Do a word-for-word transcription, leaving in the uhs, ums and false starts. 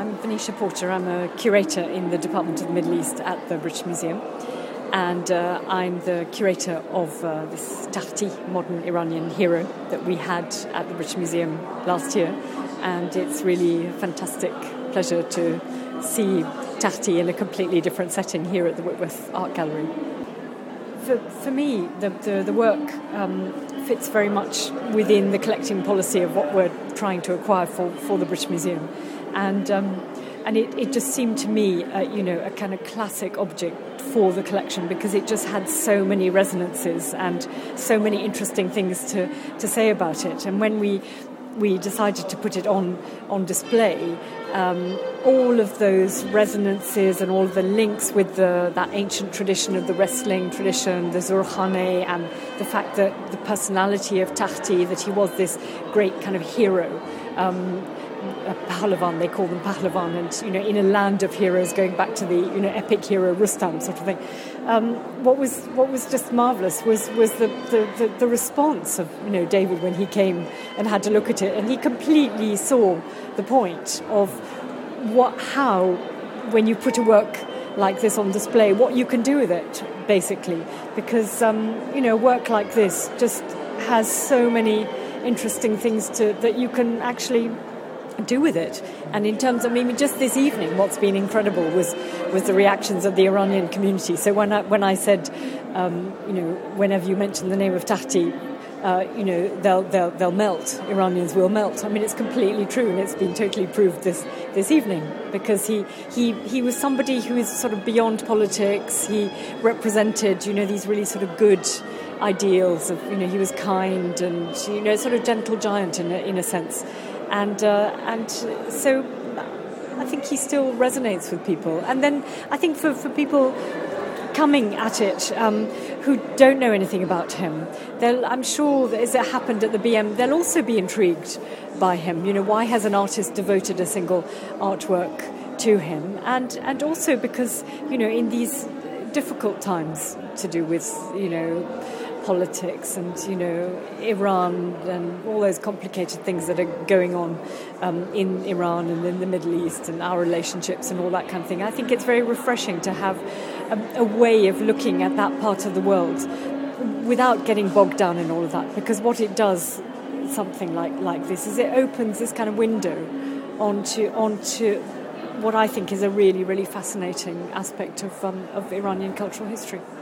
I'm Venetia Porter. I'm a curator in the Department of the Middle East at the British Museum. And uh, I'm the curator of uh, this Tahti, modern Iranian hero, that we had at the British Museum last year. And it's really a fantastic pleasure to see Tahti in a completely different setting here at the Whitworth Art Gallery. For, for me, the, the, the work um, fits very much within the collecting policy of what we're trying to acquire for, for the British Museum. And um, and it, it just seemed to me, uh, you know, a kind of classic object for the collection because it just had so many resonances and so many interesting things to, to say about it. And when we we decided to put it on, on display, um, all of those resonances and all of the links with the, that ancient tradition of the wrestling tradition, the Zurkhane, and the fact that the personality of Tahti, that he was this great kind of hero, um, a Pahlavan, they call them Pahlavan, and you know, in a land of heroes, going back to the you know epic hero Rustam sort of thing. Um, what was what was just marvelous was was the, the, the, the response of you know David when he came and had to look at it, and he completely saw the point of what how when you put a work like this on display, what you can do with it, basically, because um, you know work like this just has so many interesting things to that you can actually do with it. And in terms of, I mean, just this evening, what's been incredible was was the reactions of the Iranian community. So when I, when I said, um, you know, whenever you mention the name of Tahti, uh, you know, they'll they'll they'll melt. Iranians will melt. I mean, it's completely true, and it's been totally proved this this evening because he he he was somebody who is sort of beyond politics. He represented, you know, these really sort of good ideals of, you know, he was kind and, you know, sort of gentle giant in a, in a sense. And uh, and so I think he still resonates with people. And then I think for, for people coming at it um, who don't know anything about him, they'll, I'm sure that as it happened at the B M, they'll also be intrigued by him. You know, why has an artist devoted a single artwork to him? And and also because, you know, in these difficult times to do with, you know, politics and, you know, Iran and all those complicated things that are going on um, in Iran and in the Middle East and our relationships and all that kind of thing. I think it's very refreshing to have a, a way of looking at that part of the world without getting bogged down in all of that, because what it does, something like, like this, is it opens this kind of window onto onto what I think is a really, really fascinating aspect of um, of Iranian cultural history.